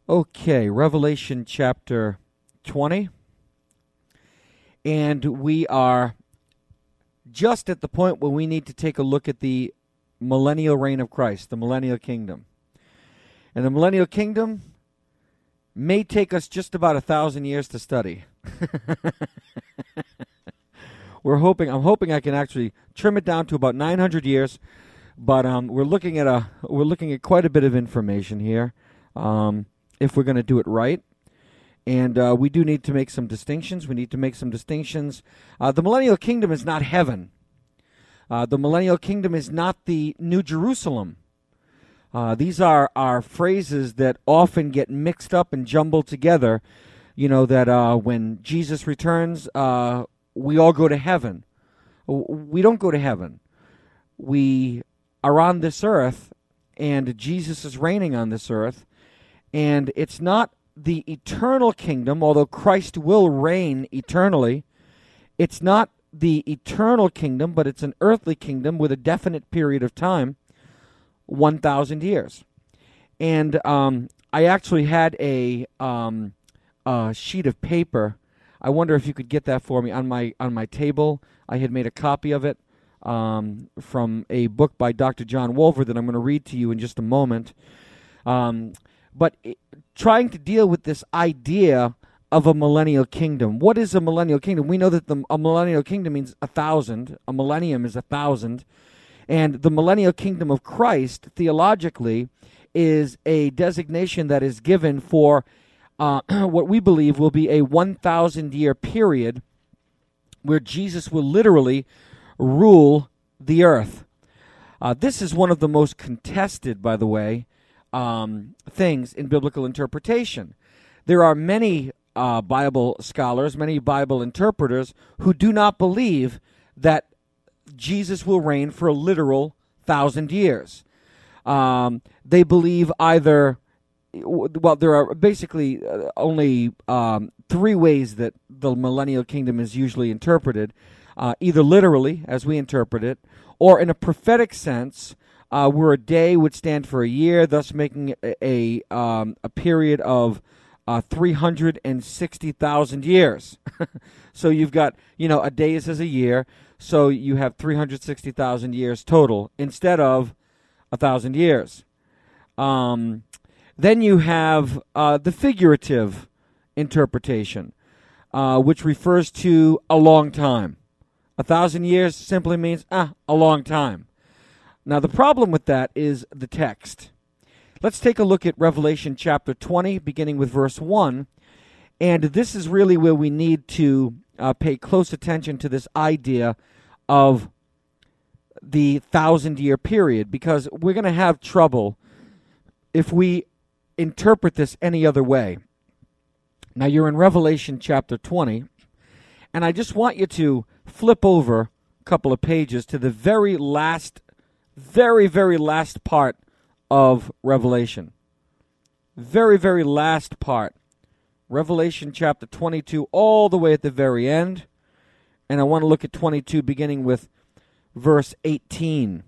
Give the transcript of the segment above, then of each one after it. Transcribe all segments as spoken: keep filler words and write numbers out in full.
Okay, Revelation chapter twenty. And we are just at the point where we need to take a look at the millennial reign of Christ, the millennial kingdom. And the millennial kingdom may take us just about a thousand years to study. We're hoping, I'm hoping I can actually trim it down to about nine hundred years, but um, we're looking at a, we're looking at quite a bit of information here, um, if we're going to do it right. And uh, we do need to make some distinctions. We need to make some distinctions. Uh, the millennial kingdom is not heaven. Uh, the millennial kingdom is not the New Jerusalem. Uh, these are, are phrases that often get mixed up and jumbled together. You know, that uh, when Jesus returns, uh, we all go to heaven. We don't go to heaven. We are on this earth, and Jesus is reigning on this earth. And it's not the eternal kingdom, although Christ will reign eternally. It's not the eternal kingdom, but it's an earthly kingdom with a definite period of time, one thousand years. And um, I actually had a, um, a sheet of paper. I wonder if you could get that for me on my on my table. I had made a copy of it um, from a book by Doctor John Wolver that I'm going to read to you in just a moment. Um, but it, trying to deal with this idea of a millennial kingdom. What is a millennial kingdom? We know that the, a millennial kingdom means a thousand. A millennium is a thousand. And the millennial kingdom of Christ, theologically, is a designation that is given for uh, what we believe will be a one thousand year period where Jesus will literally rule the earth. Uh, this is one of the most contested, by the way, um, things in biblical interpretation. There are many uh, Bible scholars, many Bible interpreters who do not believe that Jesus will reign for a literal thousand years. Um, they believe either, well, there are basically only um, three ways that the millennial kingdom is usually interpreted, uh, either literally, as we interpret it, or in a prophetic sense, uh, where a day would stand for a year, thus making a, a, um, a period of uh, three hundred sixty thousand years. So you've got, you know, a day is as a year, so you have three hundred sixty thousand years total instead of a thousand years. Um, then you have uh, the figurative interpretation, uh, which refers to a long time. A thousand years simply means ah, a long time. Now the problem with that is the text. Let's take a look at Revelation chapter twenty, beginning with verse one. And this is really where we need to uh, pay close attention to this idea of the thousand-year period, because we're going to have trouble if we interpret this any other way. Now, you're in Revelation chapter twenty, and I just want you to flip over a couple of pages to the very last, very, very last part of Revelation. Very, very last part. Revelation chapter twenty-two, all the way at the very end. And I want to look at twenty-two, beginning with verse eighteen.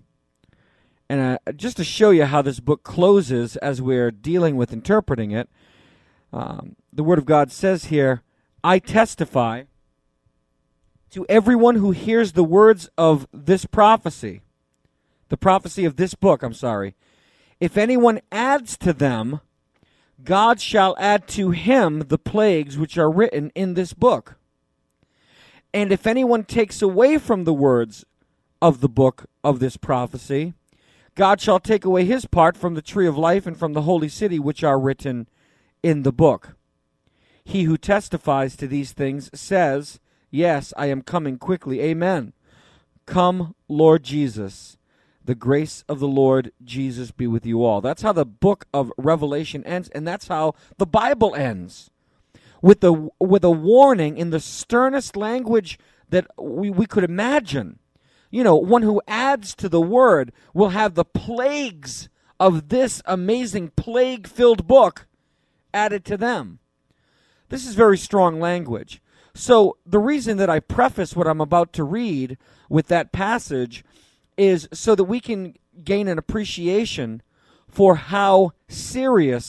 And uh, just to show you how this book closes as we're dealing with interpreting it, um, the Word of God says here, I testify to everyone who hears the words of this prophecy, the prophecy of this book, I'm sorry. If anyone adds to them, God shall add to him the plagues which are written in this book. And if anyone takes away from the words of the book of this prophecy, God shall take away his part from the tree of life and from the holy city which are written in the book. He who testifies to these things says, yes, I am coming quickly. Amen. Come, Lord Jesus. The grace of the Lord Jesus be with you all. That's how the book of Revelation ends, and that's how the Bible ends. With the with a warning in the sternest language that we, we could imagine. You know, one who adds to the word will have the plagues of this amazing plague-filled book added to them. This is very strong language. So the reason that I preface what I'm about to read with that passage is so that we can gain an appreciation for how serious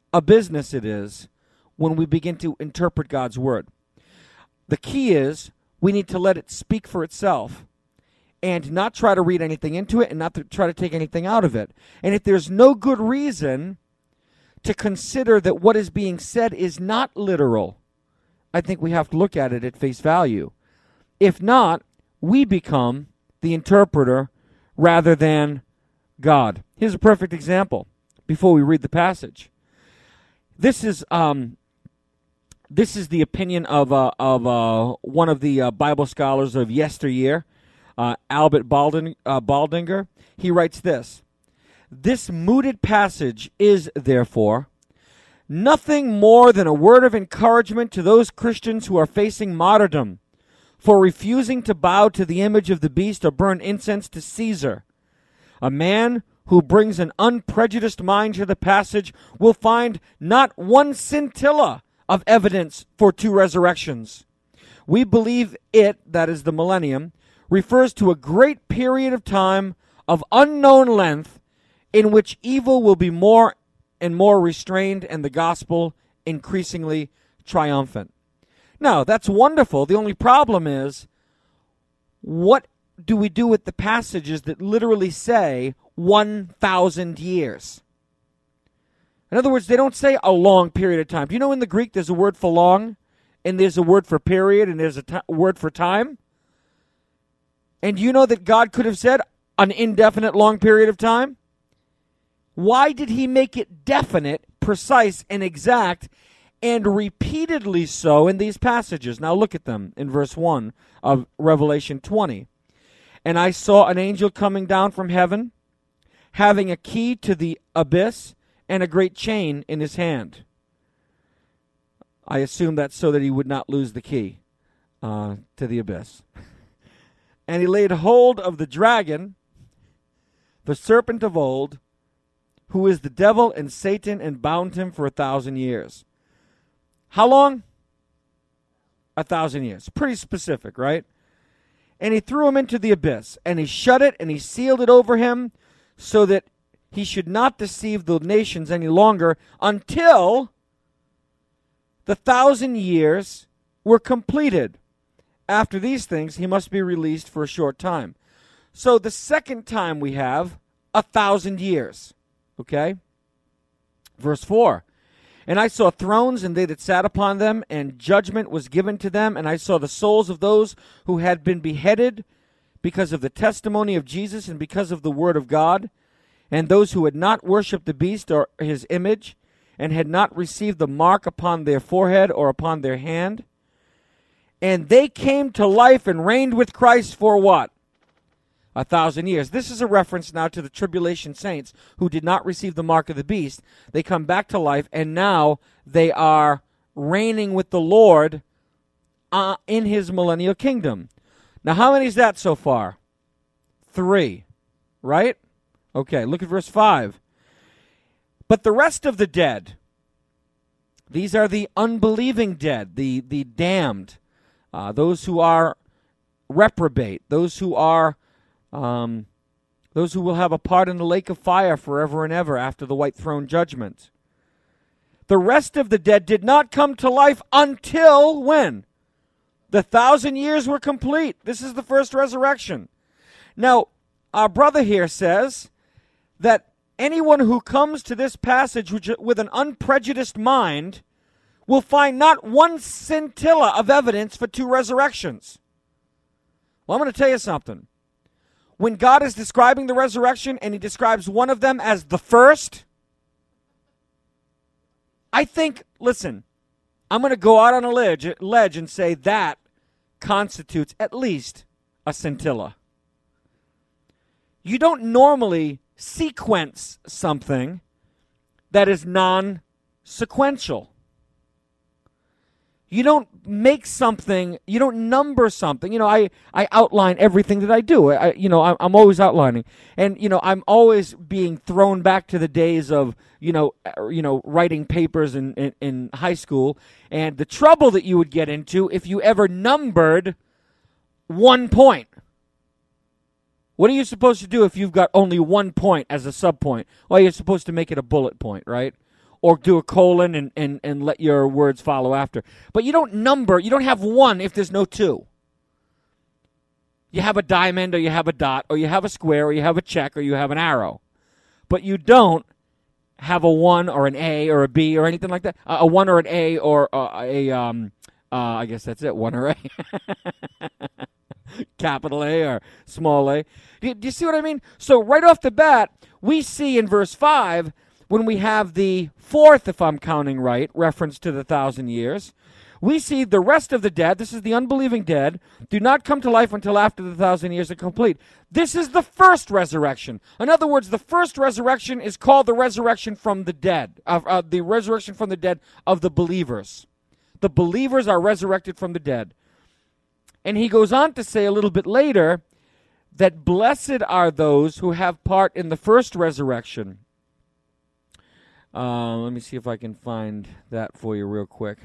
a business it is when we begin to interpret God's word. The key is we need to let it speak for itself and not try to read anything into it and not to try to take anything out of it. And if there's no good reason to consider that what is being said is not literal, I think we have to look at it at face value. If not, we become the interpreter rather than God. Here's a perfect example before we read the passage. This is um, this is the opinion of uh, of uh, one of the uh, Bible scholars of yesteryear, uh, Albert Balding, uh, Baldinger. He writes this: "This mooted passage is, therefore, nothing more than a word of encouragement to those Christians who are facing martyrdom for refusing to bow to the image of the beast or burn incense to Caesar. A man who brings an unprejudiced mind to the passage will find not one scintilla of evidence for two resurrections. We believe it," that is the millennium, "refers to a great period of time of unknown length in which evil will be more and more restrained and the gospel increasingly triumphant." Now, that's wonderful. The only problem is, what do we do with the passages that literally say one thousand years? In other words, they don't say a long period of time. Do you know in the Greek there's a word for long, and there's a word for period, and there's a t- word for time? And do you know that God could have said an indefinite long period of time? Why did he make it definite, precise, and exact, and repeatedly so in these passages? Now look at them in verse one of Revelation twenty. "And I saw an angel coming down from heaven, having a key to the abyss and a great chain in his hand." I assume that's so that he would not lose the key uh, to the abyss. "And he laid hold of the dragon, the serpent of old, who is the devil and Satan, and bound him for a thousand years." How long? A thousand years. Pretty specific, right? "And he threw him into the abyss, and he shut it, and he sealed it over him, so that he should not deceive the nations any longer until the thousand years were completed. After these things, he must be released for a short time." So the second time we have a thousand years. Okay? Verse four. "And I saw thrones, and they that sat upon them, and judgment was given to them. And I saw the souls of those who had been beheaded because of the testimony of Jesus and because of the word of God, and those who had not worshipped the beast or his image, and had not received the mark upon their forehead or upon their hand. And they came to life and reigned with Christ for" what? A thousand years. This is a reference now to the tribulation saints who did not receive the mark of the beast. They come back to life, and now they are reigning with the Lord uh, in his millennial kingdom. Now, how many is that so far? Three, right? Okay, look at verse five. "But the rest of the dead," these are the unbelieving dead, the, the damned, uh, those who are reprobate, those who are Um, those who will have a part in the lake of fire forever and ever after the white throne judgment. "The rest of the dead did not come to life until" when? "The thousand years were complete." This is the first resurrection. Now, our brother here says that anyone who comes to this passage with an unprejudiced mind will find not one scintilla of evidence for two resurrections. Well, I'm going to tell you something. When God is describing the resurrection and he describes one of them as the first, I think, listen, I'm going to go out on a ledge, ledge and say that constitutes at least a scintilla. You don't normally sequence something that is non-sequential. You don't make something, you don't number something. You know, I, I outline everything that I do. I, you know, I'm, I'm always outlining. And, you know, I'm always being thrown back to the days of, you know, you know, writing papers in, in, in high school. And the trouble that you would get into if you ever numbered one point. What are you supposed to do if you've got only one point as a subpoint? Well, you're supposed to make it a bullet point, right? or do a colon and, and, and let your words follow after. But you don't number, you don't have one if there's no two. You have a diamond, or you have a dot, or you have a square, or you have a check, or you have an arrow. But you don't have a one or an A or a B or anything like that. A, a one or an A or a, a um, uh, I guess that's it, one or A. Capital A or small a. Do you, do you see what I mean? So right off the bat, we see in verse five, when we have the fourth, if I'm counting right, reference to the thousand years, we see the rest of the dead, this is the unbelieving dead, do not come to life until after the thousand years are complete. This is the first resurrection. In other words, the first resurrection is called the resurrection from the dead, uh, uh, the resurrection from the dead of the believers. The believers are resurrected from the dead. And he goes on to say a little bit later that blessed are those who have part in the first resurrection. Uh, let me see if I can find that for you real quick.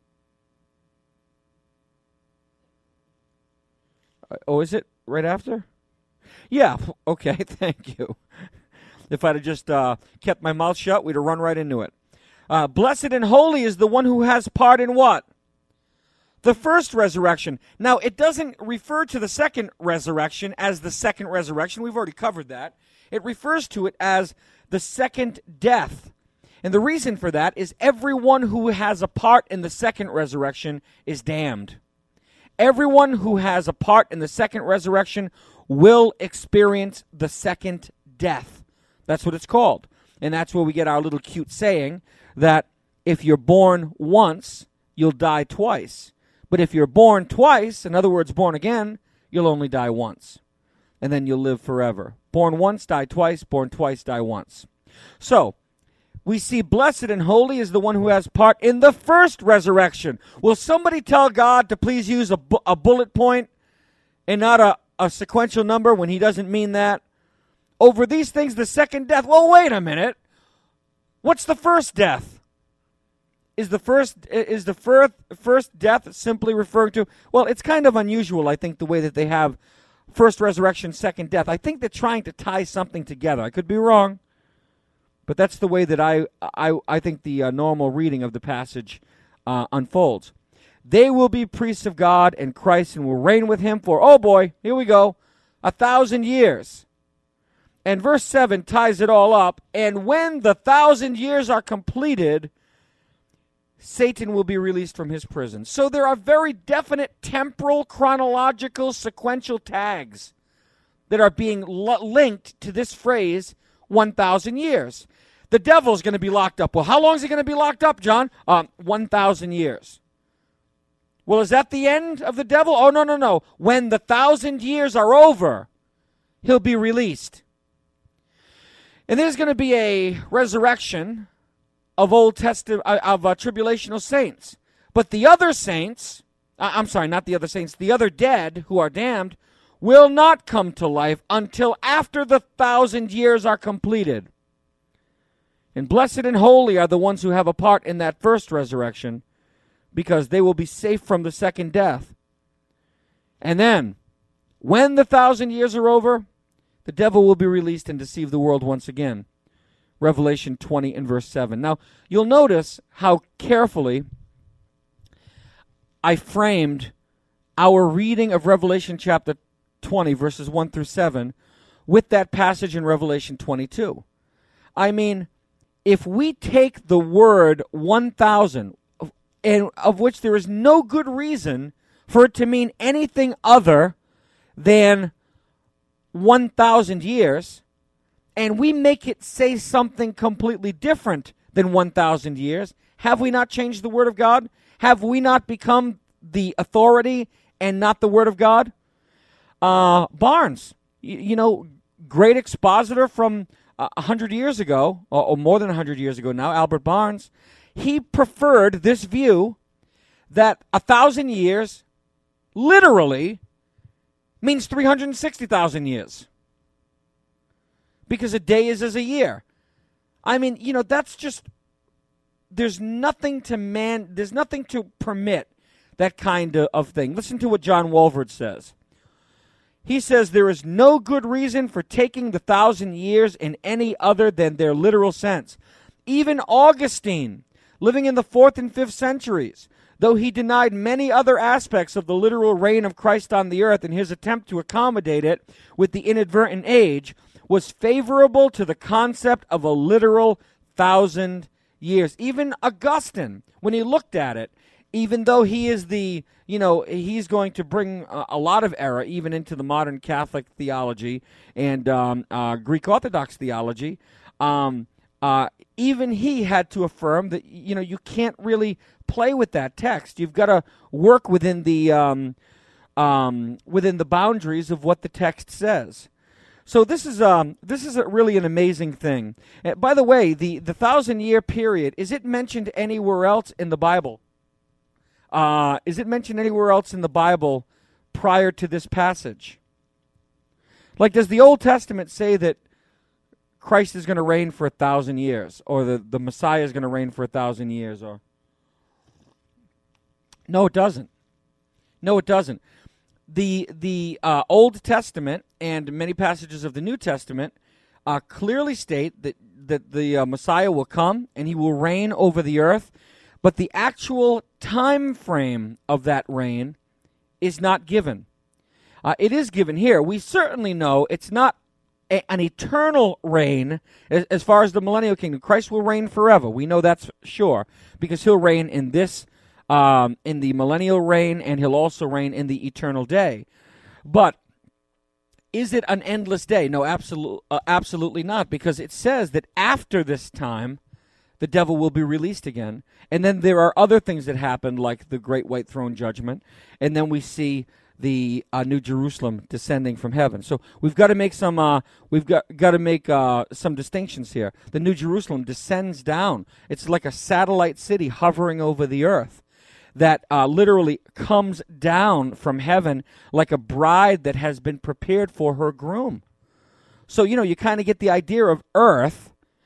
Oh, is it right after? Yeah, okay, thank you. If I'd have just uh, kept my mouth shut, we'd have run right into it. Uh, blessed and holy is the one who has part in what? The first resurrection. Now, it doesn't refer to the second resurrection as the second resurrection. We've already covered that. It refers to it as the second death. And the reason for that is everyone who has a part in the second resurrection is damned. Everyone who has a part in the second resurrection will experience the second death. That's what it's called. And that's where we get our little cute saying that if you're born once, you'll die twice. But if you're born twice, in other words, born again, you'll only die once. And then you'll live forever. Born once, die twice. Born twice, die once. So, we see blessed and holy is the one who has part in the first resurrection. Will somebody tell God to please use a, bu- a bullet point and not a, a sequential number when he doesn't mean that? Over these things, the second death. Well, wait a minute. What's the first death? Is the first is the first first death simply referring to? Well, it's kind of unusual, I think, the way that they have first resurrection, second death. I think they're trying to tie something together. I could be wrong, but that's the way that I I, I think the uh, normal reading of the passage uh, unfolds. They will be priests of God and Christ and will reign with him for, oh boy, here we go, a thousand years. And verse seven ties it all up. And when the thousand years are completed, Satan will be released from his prison. So there are very definite temporal, chronological, sequential tags that are being lo- linked to this phrase, one thousand years. The devil's going to be locked up. Well, how long is he going to be locked up, John? Um, one thousand years. Well, is that the end of the devil? Oh, no, no, no. When the thousand years are over, he'll be released. And there's going to be a resurrection of Old Testament, uh, of uh, tribulational saints. But the other saints, uh, I'm sorry, not the other saints, the other dead who are damned, will not come to life until after the thousand years are completed. And blessed and holy are the ones who have a part in that first resurrection, because they will be safe from the second death. And then, when the thousand years are over, the devil will be released and deceive the world once again. Revelation twenty and verse seven. Now, you'll notice how carefully I framed our reading of Revelation chapter twenty, verses one through seven, with that passage in Revelation twenty-two. I mean, if we take the word one thousand, and of which there is no good reason for it to mean anything other than one thousand years, and we make it say something completely different than one thousand years, have we not changed the Word of God? Have we not become the authority and not the Word of God? Uh, Barnes, you, you know, great expositor from uh, one hundred years ago, or, or more than one hundred years ago now, Albert Barnes, he preferred this view that a thousand years literally means three hundred sixty thousand years. Because a day is as a year. I mean, you know, that's just, there's nothing to man, there's nothing to permit that kind of, of thing. Listen to what John Walvoord says. He says, there is no good reason for taking the thousand years in any other than their literal sense. Even Augustine, living in the fourth and fifth centuries, though he denied many other aspects of the literal reign of Christ on the earth in his attempt to accommodate it with the inadvertent age, was favorable to the concept of a literal thousand years. Even Augustine, when he looked at it, even though he is the, you know, he's going to bring a, a lot of error even into the modern Catholic theology and um, uh, Greek Orthodox theology, um, uh, even he had to affirm that, you know, you can't really play with that text. You've got to work within the um, um, within the boundaries of what the text says. So this is um this is a really an amazing thing. Uh, by the way, the the thousand year period, is it mentioned anywhere else in the Bible? Uh, is it mentioned anywhere else in the Bible prior to this passage? Like, does the Old Testament say that Christ is going to reign for a thousand years, or the, the Messiah is going to reign for a thousand years? Or no, it doesn't. No, it doesn't. The the uh, Old Testament and many passages of the New Testament uh, clearly state that that the uh, Messiah will come and he will reign over the earth. But the actual time frame of that reign is not given. Uh, it is given here. We certainly know it's not a, an eternal reign as, as far as the millennial kingdom. Christ will reign forever. We know that's sure, because he'll reign in this, um, in the millennial reign, and he'll also reign in the eternal day. But is it an endless day? No, absolute, uh, absolutely not, because it says that after this time, the devil will be released again. And then there are other things that happen, like the great white throne judgment. And then we see the uh, New Jerusalem descending from heaven. So we've got to make some uh, we've got got to make uh, some distinctions here. The New Jerusalem descends down. It's like a satellite city hovering over the earth that uh, literally comes down from heaven like a bride that has been prepared for her groom. So, you know, you kind of get the idea of earth.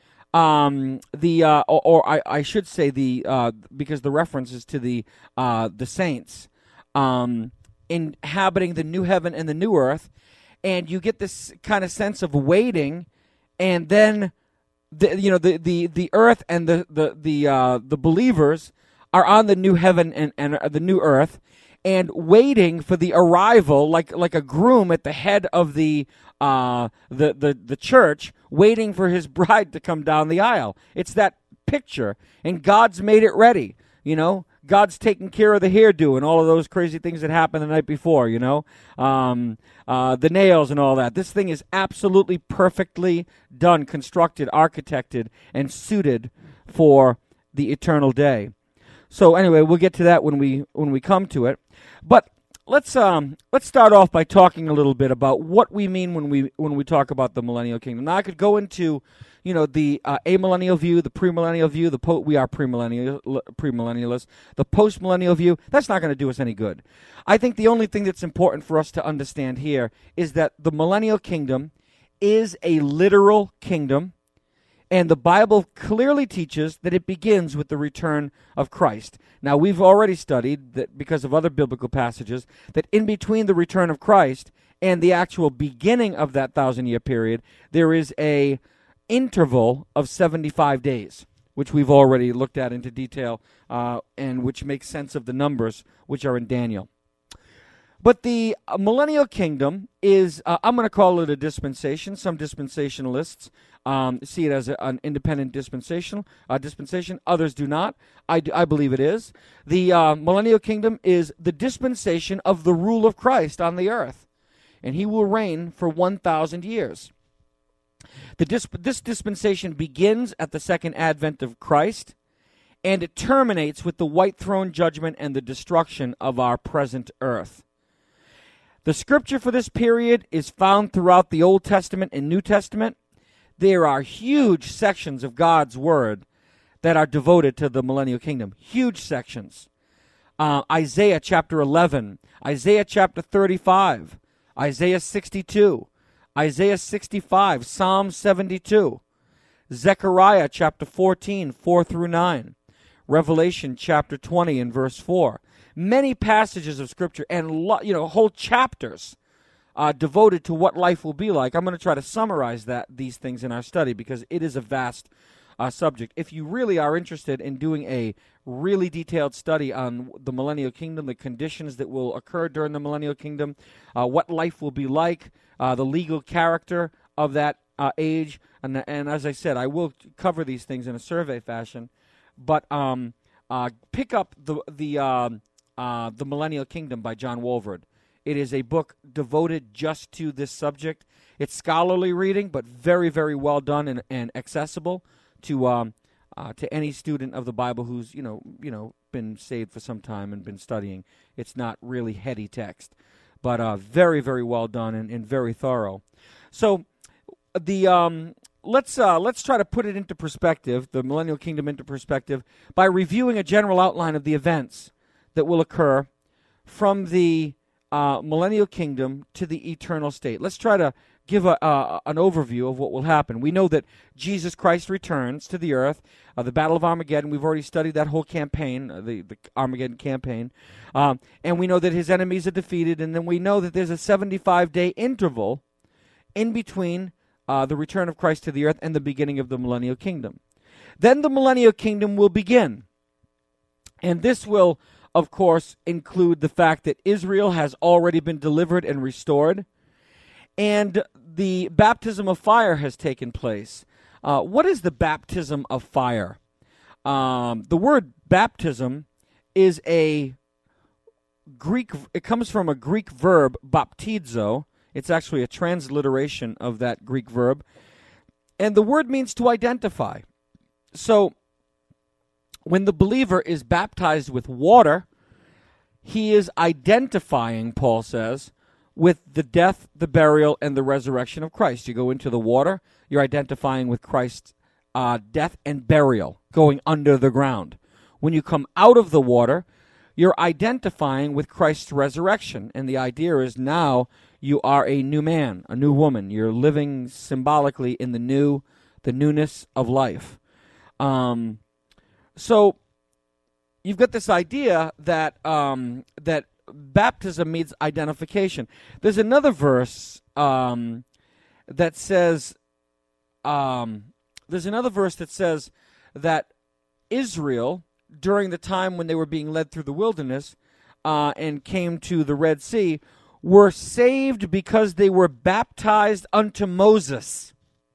Um, the uh, or, or I, I should say the uh, because the reference is to the uh, the saints um, inhabiting the new heaven and the new earth, and you get this kind of sense of waiting, and then the you know the the, the earth and the the the uh, the believers are on the new heaven and, and the new earth, and waiting for the arrival, like like a groom at the head of the uh, the the the church, waiting for his bride to come down the aisle. It's that picture, and God's made it ready. You know, God's taking care of the hairdo and all of those crazy things that happened the night before. You know, um, uh, the nails and all that. This thing is absolutely perfectly done, constructed, architected, and suited for the eternal day. So anyway, we'll get to that when we when we come to it. But let's um let's start off by talking a little bit about what we mean when we when we talk about the millennial kingdom. Now, I could go into, you know, the uh, amillennial view, the premillennial view, the po- we are premillennial premillennialists, the postmillennial view. That's not going to do us any good. I think the only thing that's important for us to understand here is that the millennial kingdom is a literal kingdom. And the Bible clearly teaches that it begins with the return of Christ. Now, we've already studied that because of other biblical passages, that in between the return of Christ and the actual beginning of that thousand-year period, there is a interval of seventy-five days, which we've already looked at into detail, uh, and which makes sense of the numbers which are in Daniel. But the uh, millennial kingdom is, uh, I'm going to call it a dispensation. Some dispensationalists um, see it as a, an independent dispensation, uh, dispensation. Others do not. I, do, I believe it is. The uh, millennial kingdom is the dispensation of the rule of Christ on the earth. And he will reign for one thousand years. The disp- this dispensation begins at the second advent of Christ, and it terminates with the white throne judgment and the destruction of our present earth. The scripture for this period is found throughout the Old Testament and New Testament. There are huge sections of God's word that are devoted to the millennial kingdom. Huge sections. Uh, Isaiah chapter eleven, Isaiah chapter thirty-five, Isaiah sixty-two, Isaiah sixty-five, Psalm seventy-two, Zechariah chapter fourteen, four through nine, Revelation chapter twenty and verse four. Many passages of Scripture and lo- you know whole chapters uh, devoted to what life will be like. I'm going to try to summarize that these things in our study because it is a vast uh, subject. If you really are interested in doing a really detailed study on the millennial kingdom, the conditions that will occur during the millennial kingdom, uh, what life will be like, uh, the legal character of that uh, age, and, and as I said, I will cover these things in a survey fashion, but um, uh, pick up the the um, uh, the Millennial Kingdom by John Walvoord. It is a book devoted just to this subject. It's scholarly reading, but very, very well done and, and accessible to um, uh, to any student of the Bible who's you know you know been saved for some time and been studying. It's not really heady text, but uh, very, very well done and, and very thorough. So the um, let's uh, let's try to put it into perspective, the Millennial Kingdom into perspective, by reviewing a general outline of the events that will occur from the uh, Millennial Kingdom to the eternal state. Let's try to give a, uh, an overview of what will happen. We know that Jesus Christ returns to the earth, uh, the Battle of Armageddon. We've already studied that whole campaign, uh, the, the Armageddon campaign. Um, and we know that his enemies are defeated, and then we know that there's a seventy-five day interval in between uh, the return of Christ to the earth and the beginning of the Millennial Kingdom. Then the Millennial Kingdom will begin. And this will, of course, include the fact that Israel has already been delivered and restored, and the baptism of fire has taken place. Uh, what is the baptism of fire? Um, the word baptism is a Greek, it comes from a Greek verb, baptizo. It's actually a transliteration of that Greek verb. And the word means to identify. So when the believer is baptized with water, he is identifying, Paul says, with the death, the burial, and the resurrection of Christ. You go into the water, you're identifying with Christ's uh, death and burial, going under the ground. When you come out of the water, you're identifying with Christ's resurrection. And the idea is now you are a new man, a new woman. You're living symbolically in the new, the newness of life. Um, so you've got this idea that um, that baptism means identification. There's another verse um, that says, um, there's another verse that says that Israel, during the time when they were being led through the wilderness uh, and came to the Red Sea, were saved because they were baptized unto Moses.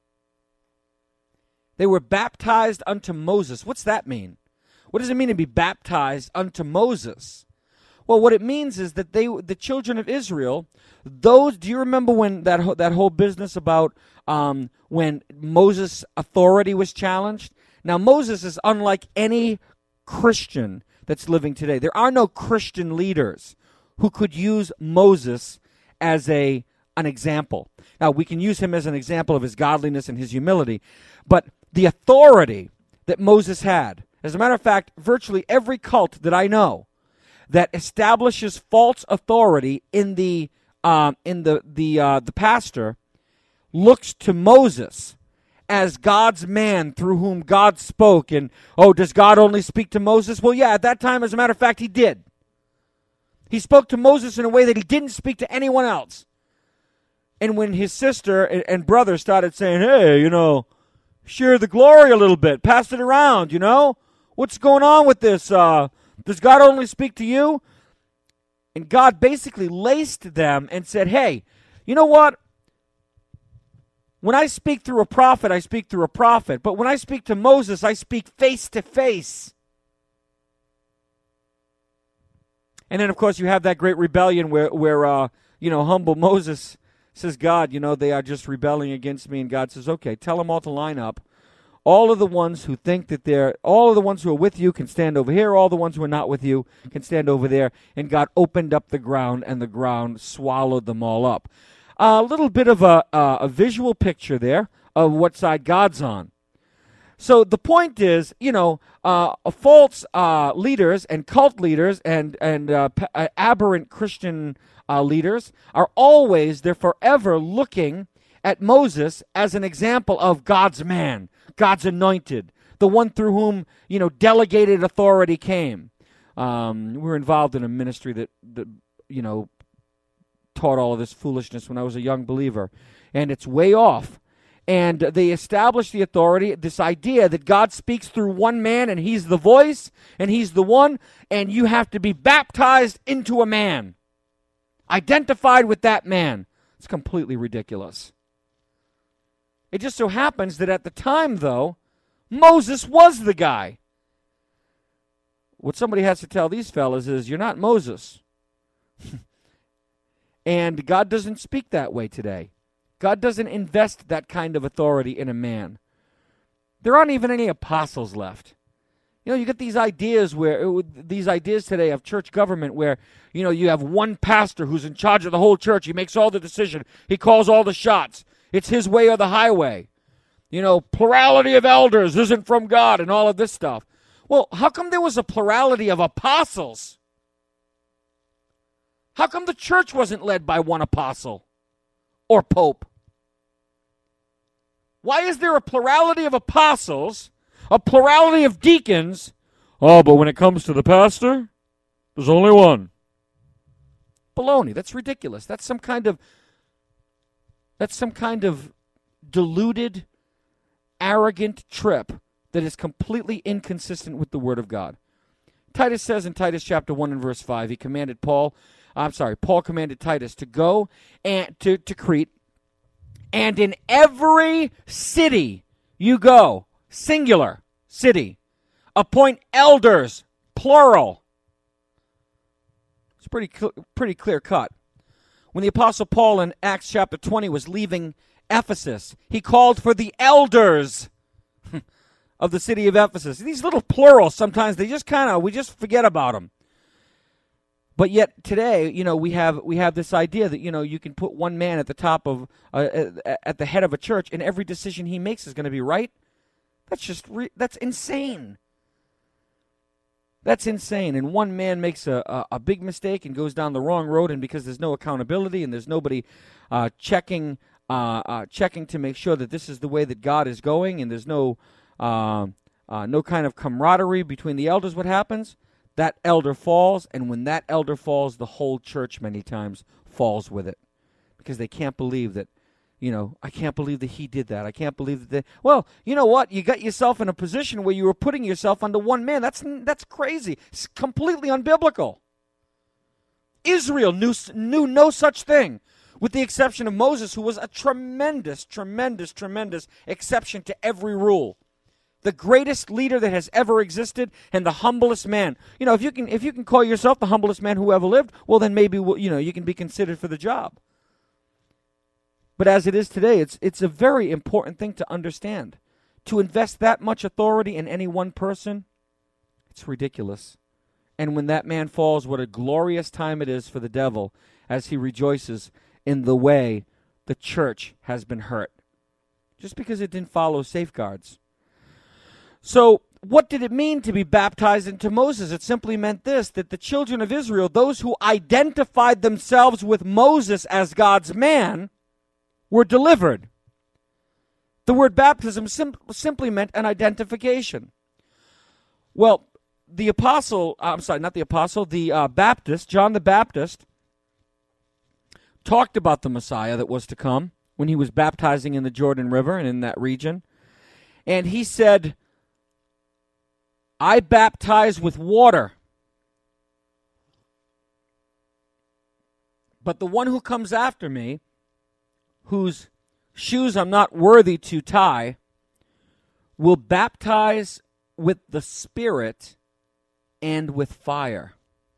They were baptized unto Moses. What's that mean? What does it mean to be baptized unto Moses? Well, what it means is that they, the children of Israel, those. Do you remember when that that whole business about um, when Moses' authority was challenged? Now, Moses is unlike any Christian that's living today. There are no Christian leaders who could use Moses as a an example. Now, we can use him as an example of his godliness and his humility, but the authority that Moses had, as a matter of fact, virtually every cult that I know that establishes false authority in the um, in the the uh, the pastor looks to Moses as God's man through whom God spoke. And oh, does God only speak to Moses? Well, yeah, at that time, as a matter of fact, he did. He spoke to Moses in a way that he didn't speak to anyone else. And when his sister and, and brother started saying, hey, you know, share the glory a little bit, pass it around, you know, what's going on with this? Uh, does God only speak to you? And God basically laced them and said, hey, you know what? When I speak through a prophet, I speak through a prophet. But when I speak to Moses, I speak face to face. And then, of course, you have that great rebellion where, where uh, you know, humble Moses says, God, you know, they are just rebelling against me. And God says, okay, tell them all to line up. All of the ones who think that they're, all of the ones who are with you can stand over here. All the ones who are not with you can stand over there. And God opened up the ground, and the ground swallowed them all up. A little bit of a, uh, a visual picture there of what side God's on. So the point is, you know, uh, false uh, leaders and cult leaders and, and uh, p- uh, aberrant Christian uh, leaders are always, they're forever looking at Moses as an example of God's man, God's anointed, the one through whom, you know, delegated authority came. Um, we were involved in a ministry that, that, you know, taught all of this foolishness when I was a young believer. And it's way off. And they established the authority, this idea that God speaks through one man and he's the voice and he's the one, and you have to be baptized into a man, identified with that man. It's completely ridiculous. It just so happens that at the time, though, Moses was the guy. What somebody has to tell these fellas is, you're not Moses. And God doesn't speak that way today. God doesn't invest that kind of authority in a man. There aren't even any apostles left. You know, you get these ideas where, these ideas today of church government where, you know, you have one pastor who's in charge of the whole church. He makes all the decision. He calls all the shots. It's his way or the highway. You know, plurality of elders isn't from God and all of this stuff. Well, how come there was a plurality of apostles? How come the church wasn't led by one apostle or pope? Why is there a plurality of apostles, a plurality of deacons? Oh, but when it comes to the pastor, there's only one. Baloney. That's ridiculous. That's some kind of, that's some kind of deluded, arrogant trip that is completely inconsistent with the Word of God. Titus says in Titus chapter one and verse five, he commanded Paul, I'm sorry, Paul commanded Titus to go and to, to Crete, and in every city you go, singular city, appoint elders, plural. It's pretty pretty clear cut. When the Apostle Paul in Acts chapter twenty was leaving Ephesus, he called for the elders of the city of Ephesus. These little plurals, sometimes they just kind of, we just forget about them. But yet today, you know, we have we have this idea that, you know, you can put one man at the top of, uh, at the head of a church, and every decision he makes is going to be right. That's just, re- that's insane. That's insane. And one man makes a, a, a big mistake and goes down the wrong road, and because there's no accountability and there's nobody uh, checking, uh, uh, checking to make sure that this is the way that God is going, and there's no, uh, uh, no kind of camaraderie between the elders, what happens? That elder falls, and when that elder falls, the whole church many times falls with it, because they can't believe that, you know, I can't believe that he did that. I can't believe that they, well, you know what? You got yourself in a position where you were putting yourself under one man. That's that's crazy. It's completely unbiblical. Israel knew, knew no such thing, with the exception of Moses, who was a tremendous, tremendous, tremendous exception to every rule. The greatest leader that has ever existed, and the humblest man. You know, if you can if you can call yourself the humblest man who ever lived, well, then maybe, you know, you can be considered for the job. But as it is today, it's it's a very important thing to understand. To invest that much authority in any one person, it's ridiculous. And when that man falls, what a glorious time it is for the devil as he rejoices in the way the church has been hurt, just because it didn't follow safeguards. So what did it mean to be baptized into Moses? It simply meant this, that the children of Israel, those who identified themselves with Moses as God's man, were delivered. The word baptism sim- simply meant an identification. Well, the apostle, I'm sorry, not the apostle, the uh, Baptist, John the Baptist, talked about the Messiah that was to come when he was baptizing in the Jordan River and in that region. And he said, I baptize with water, but the one who comes after me, whose shoes I'm not worthy to tie, will baptize with the Spirit and with fire.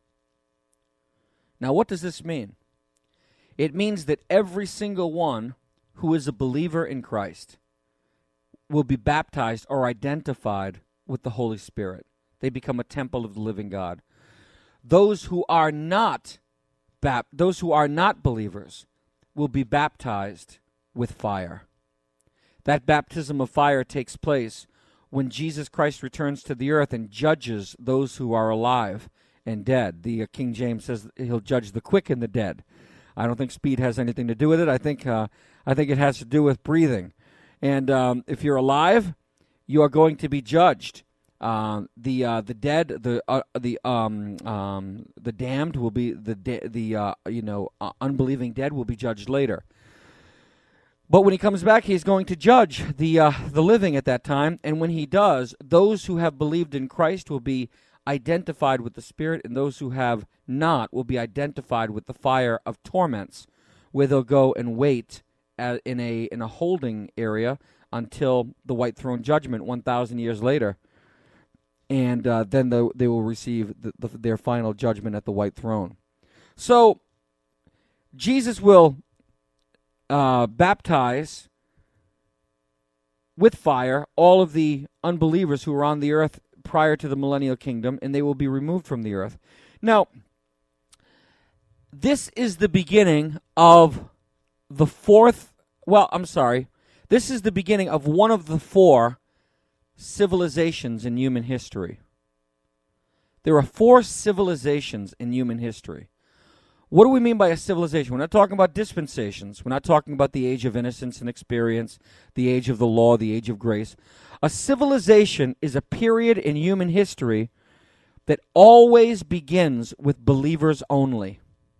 Now, what does this mean? It means that every single one who is a believer in Christ will be baptized or identified with the Holy Spirit. They become a temple of the living God. Those who are not bap- those who are not believers will be baptized with fire. That baptism of fire takes place when Jesus Christ returns to the earth and judges those who are alive and dead. The uh, King James says he'll judge the quick and the dead. I don't think speed has anything to do with it. I think uh, I think it has to do with breathing. And um, if you're alive, you are going to be judged. Uh, the uh, the dead, the uh, the um um the damned will be the de- the uh, you know uh, unbelieving dead will be judged later. But when he comes back, he's going to judge the uh, the living at that time. And when he does, those who have believed in Christ will be identified with the Spirit, and those who have not will be identified with the fire of torments, where they'll go and wait at, in a in a holding area until the white throne judgment one thousand years later. And uh, then the, they will receive the, the, their final judgment at the white throne. So Jesus will uh, baptize with fire all of the unbelievers who are on the earth prior to the millennial kingdom, and they will be removed from the earth. Now, this is the beginning of the fourth, well, I'm sorry, this is the beginning of one of the four civilizations in human history. There are four civilizations in human history. What do we mean by a civilization? We're not talking about dispensations. We're not talking about the age of innocence and experience, the age of the law, the age of grace. A civilization is a period in human history that always begins with believers only.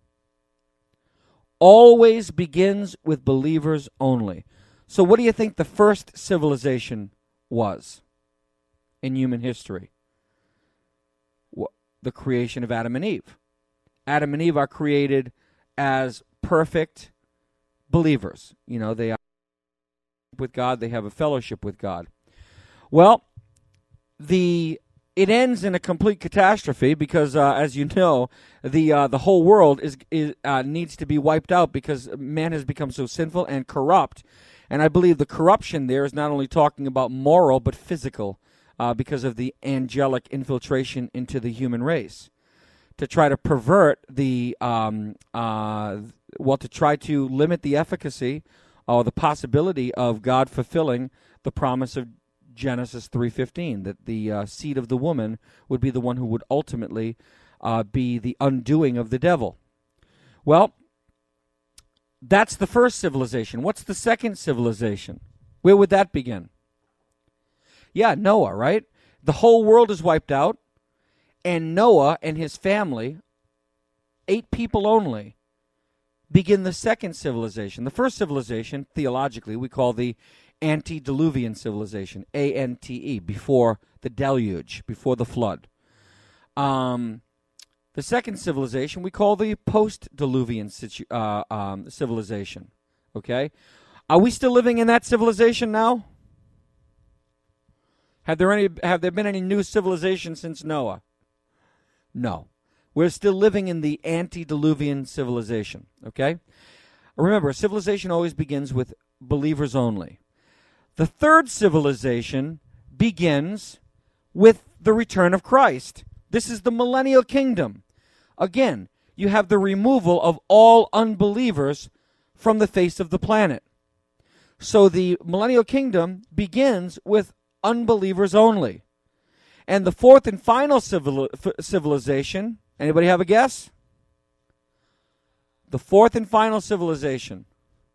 Always begins with believers only. So what do you think the first civilization was in human history? Well, the creation of Adam and Eve. Adam and Eve are created as perfect believers. You know, they are with God, they have a fellowship with God. Well, the it ends in a complete catastrophe because, uh, as you know, the uh, the whole world is, is uh, needs to be wiped out because man has become so sinful and corrupt. And I believe the corruption there is not only talking about moral but physical, uh, because of the angelic infiltration into the human race, to try to pervert the um, uh, well, to try to limit the efficacy or the possibility of God fulfilling the promise of Genesis three fifteen, that the uh, seed of the woman would be the one who would ultimately uh, be the undoing of the devil. Well, that's the first civilization. What's the second civilization? Where would that begin? Yeah, Noah, right? The whole world is wiped out, and Noah and his family, eight people only, begin the second civilization. The first civilization, theologically, we call the antediluvian civilization, A N T E, before the deluge, before the flood. Um, the second civilization we call the post-diluvian situ- uh, um, civilization. Okay? Are we still living in that civilization now? Have there any? Have there been any new civilization since Noah? No. We're still living in the antediluvian civilization. Okay? Remember, a civilization always begins with believers only. The third civilization begins with the return of Christ. This is the millennial kingdom. Again, you have the removal of all unbelievers from the face of the planet. So the millennial kingdom begins with unbelievers only. And the fourth and final civil, civilization, anybody have a guess? The fourth and final civilization.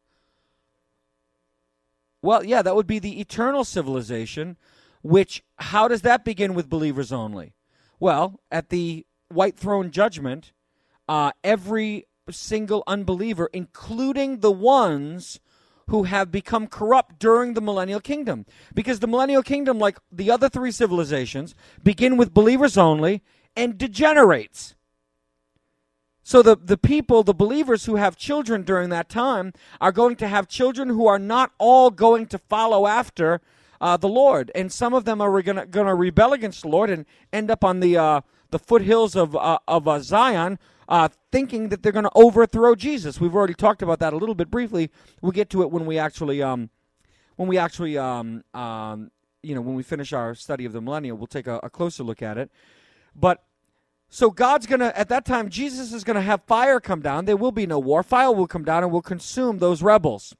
Well, yeah, that would be the eternal civilization, which, how does that begin with believers only? Well, at the white throne judgment, uh, every single unbeliever, including the ones who have become corrupt during the millennial kingdom. Because the millennial kingdom, like the other three civilizations, begin with believers only and degenerates. So the, the people, the believers who have children during that time are going to have children who are not all going to follow after uh, the Lord. And some of them are going to rebel against the Lord and end up on the uh, the foothills of, uh, of uh, Zion, uh, thinking that they're going to overthrow Jesus. We've already talked about that a little bit briefly. We'll get to it when we actually, um, when we actually, um, um, you know, when we finish our study of the millennium, we'll take a, a closer look at it. But so God's going to, at that time, Jesus is going to have fire come down. There will be no war. Fire will come down and will consume those rebels.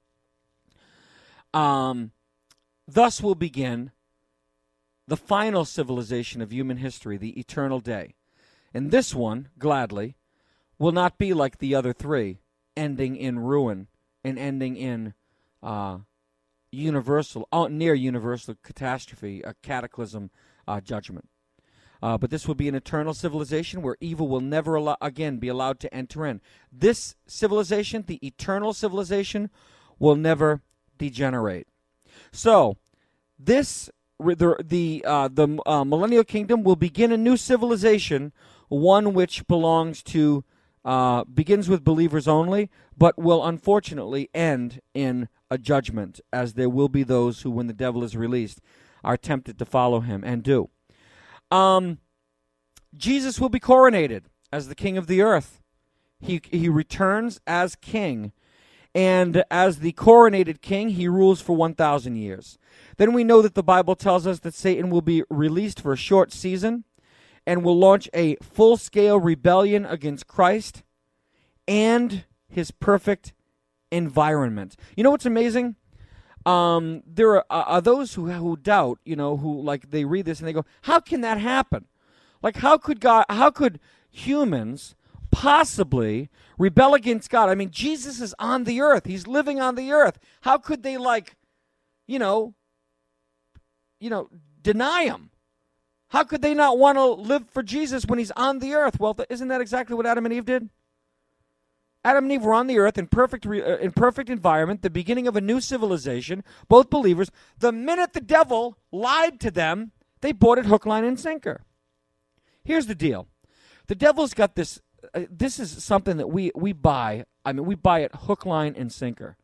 Um, thus will begin the final civilization of human history, the eternal day. And this one, gladly, will not be like the other three, ending in ruin and ending in uh, universal, uh, near universal catastrophe, a cataclysm, uh, judgment. Uh, but this will be an eternal civilization where evil will never allow, again be allowed to enter in. This civilization, the eternal civilization, will never degenerate. So, this the the uh, the uh, millennial kingdom will begin a new civilization, one which belongs to uh, begins with believers only, but will unfortunately end in a judgment, as there will be those who, when the devil is released, are tempted to follow him and do. Um, Jesus will be coronated as the King of the earth. He he returns as king, and as the coronated king, he rules for one thousand years. Then we know that the Bible tells us that Satan will be released for a short season and will launch a full-scale rebellion against Christ and his perfect environment. You know what's amazing? Um, there are, are those who who doubt, you know, who like they read this and they go, "How can that happen? Like, how could God? How could humans possibly rebel against God? I mean, Jesus is on the earth; he's living on the earth. How could they, like, you know, you know, deny him? How could they not want to live for Jesus when he's on the earth?" Well, th- isn't that exactly what Adam and Eve did? Adam and Eve were on the earth in perfect re- uh, in perfect environment, the beginning of a new civilization, both believers. The minute the devil lied to them, they bought it hook, line, and sinker. Here's the deal. The devil's got this, uh, this is something that we, we buy. I mean, we buy it hook, line, and sinker.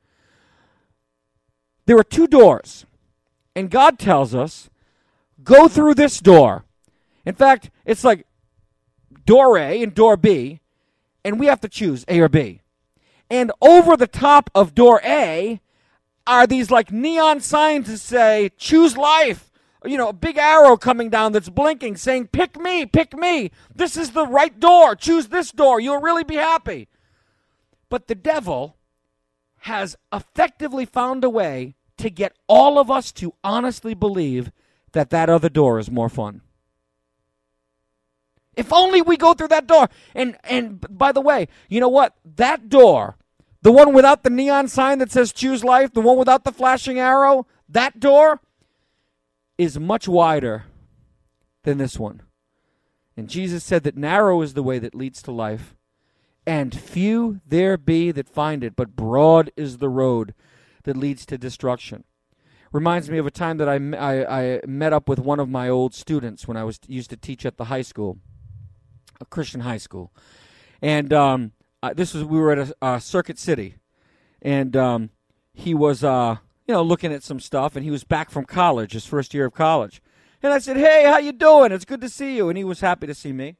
There are two doors, and God tells us, go through this door. In fact, it's like door A and door B, and we have to choose A or B. And over the top of door A are these like neon signs that say, choose life. You know, a big arrow coming down that's blinking saying, pick me, pick me. This is the right door. Choose this door. You'll really be happy. But the devil has effectively found a way to get all of us to honestly believe that that other door is more fun. If only we go through that door. And and by the way, you know what? That door, the one without the neon sign that says choose life, the one without the flashing arrow, that door is much wider than this one. And Jesus said that narrow is the way that leads to life, and few there be that find it, but broad is the road that leads to destruction. Reminds me of a time that I, I, I met up with one of my old students when I was used to teach at the high school, a Christian high school. And um, uh, this was, we were at a, uh, Circuit City, and um, he was, uh, you know, looking at some stuff, and he was back from college, his first year of college. And I said, hey, how you doing? It's good to see you. And he was happy to see me.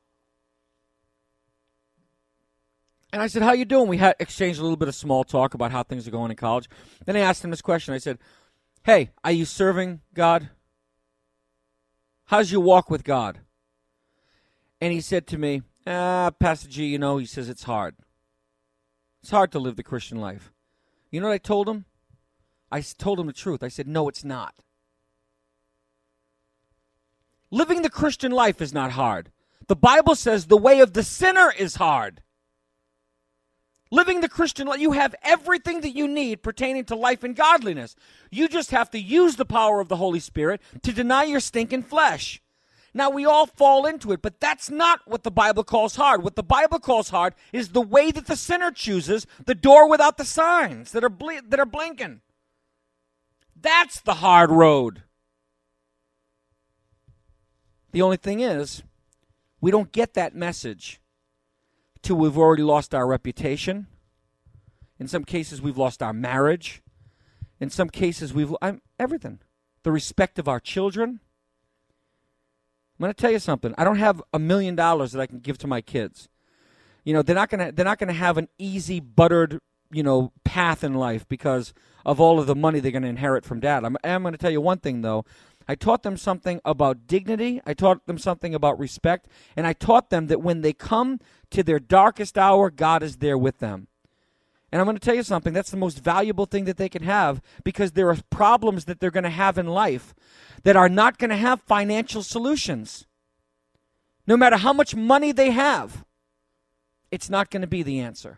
And I said, how you doing? We had exchanged a little bit of small talk about how things are going in college. Then I asked him this question. I said, hey, are you serving God? How's your walk with God? And he said to me, ah, Pastor G, you know, he says it's hard. It's hard to live the Christian life. You know what I told him? I told him the truth. I said, no, it's not. Living the Christian life is not hard. The Bible says the way of the sinner is hard. Living the Christian life, you have everything that you need pertaining to life and godliness. You just have to use the power of the Holy Spirit to deny your stinking flesh. Now, we all fall into it, but that's not what the Bible calls hard. What the Bible calls hard is the way that the sinner chooses, the door without the signs that are ble- that are blinking. That's the hard road. The only thing is, we don't get that message till we've already lost our reputation. In some cases, we've lost our marriage. In some cases, we've I'm, everything. The respect of our children. I'm going to tell you something. I don't have a million dollars that I can give to my kids. You know, they're not going to they're not going to have an easy, buttered, you know, path in life because of all of the money they're going to inherit from dad. I'm, I'm going to tell you one thing, though. I taught them something about dignity. I taught them something about respect. And I taught them that when they come to their darkest hour, God is there with them. And I'm going to tell you something. That's the most valuable thing that they can have, because there are problems that they're going to have in life that are not going to have financial solutions. No matter how much money they have, it's not going to be the answer.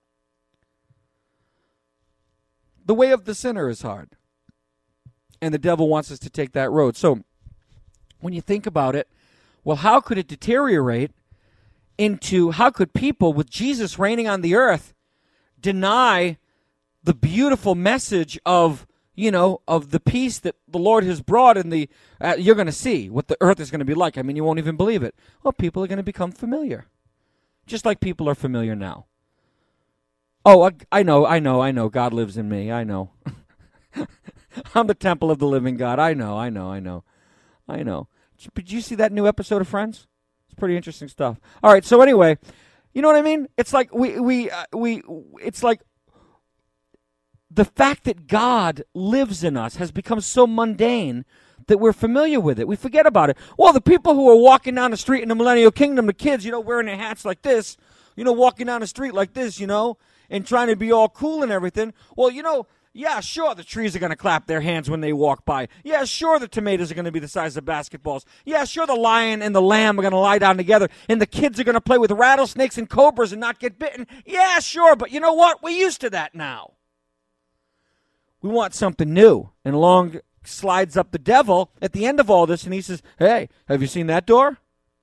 The way of the sinner is hard. And the devil wants us to take that road. So when you think about it, well, how could it deteriorate into, how could people with Jesus reigning on the earth deny the beautiful message of, you know, of the peace that the Lord has brought, and the uh, you're going to see what the earth is going to be like. I mean, you won't even believe it. Well, people are going to become familiar, just like people are familiar now. Oh, I, I know, I know, I know. God lives in me. I know. I'm the temple of the living God. I know, I know, I know, I know. Did you see that new episode of Friends? It's pretty interesting stuff. All right, so anyway, you know what I mean? It's like we we uh, we. It's like the fact that God lives in us has become so mundane that we're familiar with it. We forget about it. Well, the people who are walking down the street in the millennial kingdom, the kids, you know, wearing their hats like this, you know, walking down the street like this, you know, and trying to be all cool and everything. Well, you know, yeah, sure, the trees are going to clap their hands when they walk by. Yeah, sure, the tomatoes are going to be the size of basketballs. Yeah, sure, the lion and the lamb are going to lie down together, and the kids are going to play with rattlesnakes and cobras and not get bitten. Yeah, sure, but you know what? We're used to that now. We want something new. And along slides up the devil at the end of all this, and he says, hey, have you seen that door?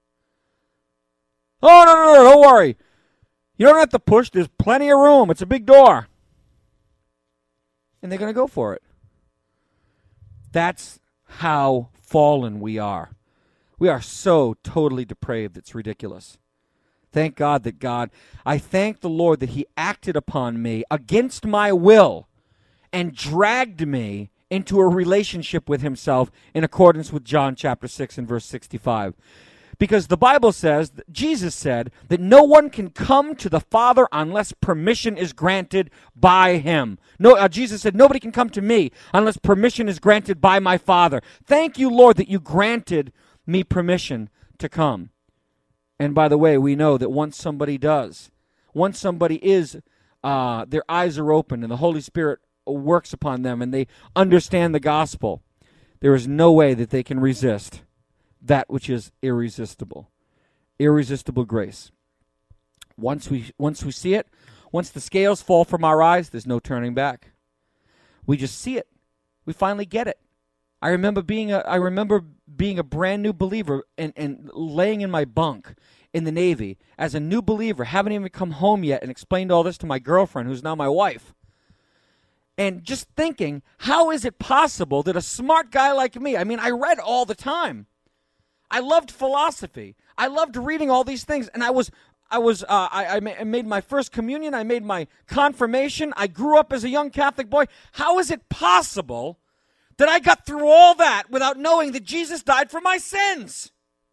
Oh, no, no, no, don't worry. You don't have to push. There's plenty of room. It's a big door. And they're going to go for it. That's how fallen we are. We are so totally depraved, it's ridiculous. Thank God that God, I thank the Lord that he acted upon me against my will and dragged me into a relationship with himself in accordance with John chapter six and verse sixty-five. Because the Bible says, Jesus said, that no one can come to the Father unless permission is granted by him. No, uh, Jesus said, nobody can come to me unless permission is granted by my Father. Thank you, Lord, that you granted me permission to come. And by the way, we know that once somebody does, once somebody is, uh, their eyes are open and the Holy Spirit works upon them and they understand the gospel, there is no way that they can resist that which is irresistible. Irresistible grace. Once we once we see it, once the scales fall from our eyes, there's no turning back. We just see it. We finally get it. I remember being a I remember being a brand new believer and, and laying in my bunk in the Navy as a new believer, haven't even come home yet, and explained all this to my girlfriend, who's now my wife. And just thinking, how is it possible that a smart guy like me, I mean, I read all the time. I loved philosophy. I loved reading all these things, and I was, I was, uh, I, I made my first communion. I made my confirmation. I grew up as a young Catholic boy. How is it possible that I got through all that without knowing that Jesus died for my sins?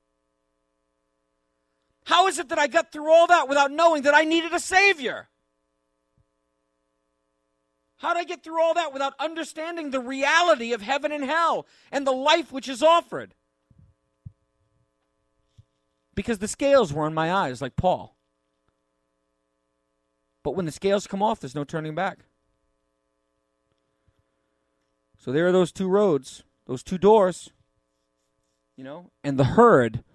How is it that I got through all that without knowing that I needed a Savior? How did I get through all that without understanding the reality of heaven and hell and the life which is offered? Because the scales were on my eyes, like Paul. But when the scales come off, there's no turning back. So there are those two roads, those two doors, you know, and the herd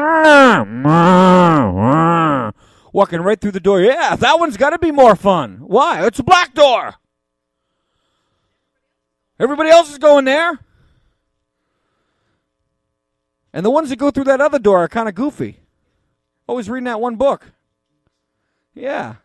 walking right through the door. Yeah, that one's got to be more fun. Why? It's a black door. Everybody else is going there. And the ones that go through that other door are kind of goofy. Always reading that one book. Yeah.